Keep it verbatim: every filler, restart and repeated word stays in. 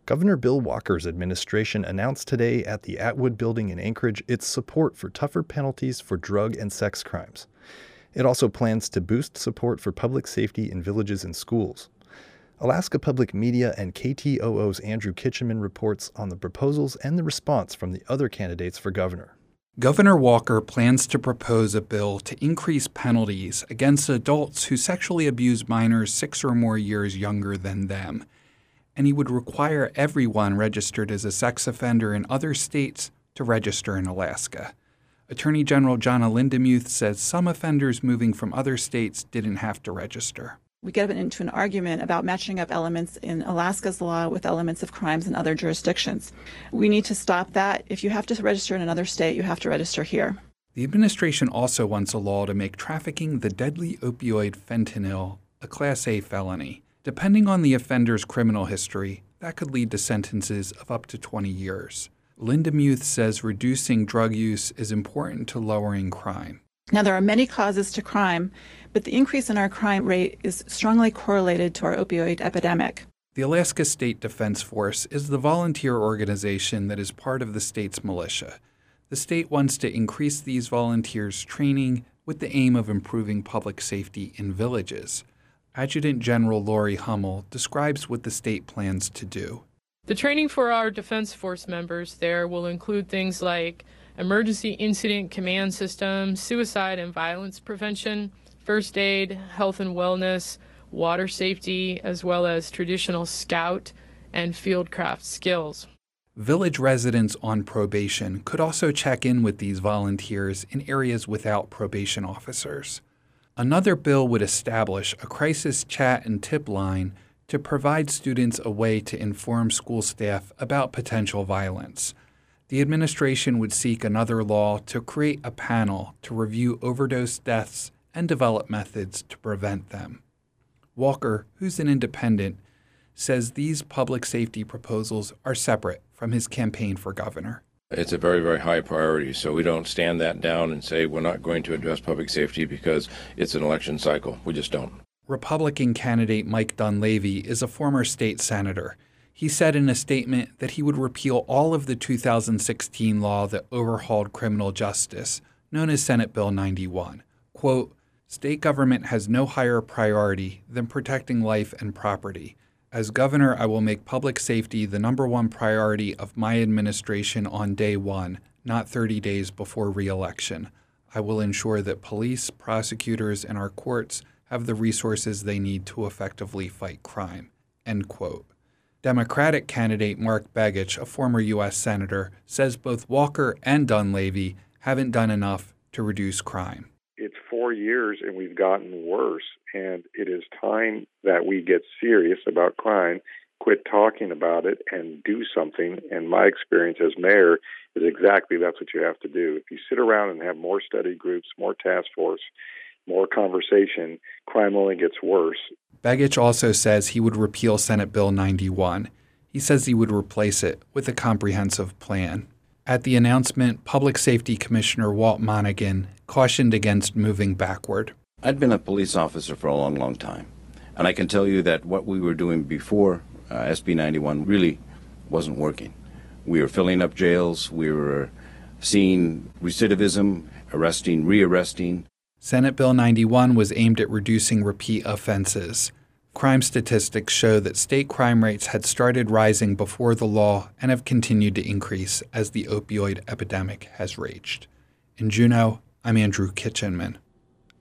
Governor Bill Walker's administration announced today at the Atwood Building in Anchorage its support for tougher penalties for drug and sex crimes. It also plans to boost support for public safety in villages and schools. Alaska Public Media and K T O O's Andrew Kitchenman reports on the proposals and the response from the other candidates for governor. Governor Walker plans to propose a bill to increase penalties against adults who sexually abuse minors six or more years younger than them. And he would require everyone registered as a sex offender in other states to register in Alaska. Attorney General Jonna Lindemuth says some offenders moving from other states didn't have to register. We get into an argument about matching up elements in Alaska's law with elements of crimes in other jurisdictions. We need to stop that. If you have to register in another state, you have to register here. The administration also wants a law to make trafficking the deadly opioid fentanyl a Class A felony. Depending on the offender's criminal history, that could lead to sentences of up to twenty years. Lindemuth says reducing drug use is important to lowering crime. Now, there are many causes to crime, but the increase in our crime rate is strongly correlated to our opioid epidemic. The Alaska State Defense Force is the volunteer organization that is part of the state's militia. The state wants to increase these volunteers' training with the aim of improving public safety in villages. Adjutant General Lori Hummel describes what the state plans to do. The training for our Defense Force members there will include things like emergency incident command system, suicide and violence prevention, first aid, health and wellness, water safety, as well as traditional scout and fieldcraft skills. Village residents on probation could also check in with these volunteers in areas without probation officers. Another bill would establish a crisis chat and tip line to provide students a way to inform school staff about potential violence. The administration would seek another law to create a panel to review overdose deaths and develop methods to prevent them. Walker, who's an independent, says these public safety proposals are separate from his campaign for governor. It's a very, very high priority, so we don't stand that down and say we're not going to address public safety because it's an election cycle. We just don't. Republican candidate Mike Dunleavy is a former state senator. He said in a statement that he would repeal all of the two thousand sixteen law that overhauled criminal justice, known as Senate Bill ninety-one. Quote, "State government has no higher priority than protecting life and property. As governor, I will make public safety the number one priority of my administration on day one, not thirty days before re-election. I will ensure that police, prosecutors, and our courts have the resources they need to effectively fight crime." End quote. Democratic candidate Mark Begich, a former U S senator, says both Walker and Dunleavy haven't done enough to reduce crime. It's four years and we've gotten worse, and it is time that we get serious about crime, quit talking about it, and do something. And my experience as mayor is exactly that's what you have to do. If you sit around and have more study groups, more task force, more conversation, crime only gets worse. Begich also says he would repeal Senate Bill ninety-one. He says he would replace it with a comprehensive plan. At the announcement, Public Safety Commissioner Walt Monaghan cautioned against moving backward. I'd been a police officer for a long, long time, and I can tell you that what we were doing before uh, S B ninety-one really wasn't working. We were filling up jails, we were seeing recidivism, arresting, re-arresting. Senate Bill ninety-one was aimed at reducing repeat offenses. Crime statistics show that state crime rates had started rising before the law and have continued to increase as the opioid epidemic has raged. In Juneau, I'm Andrew Kitchenman.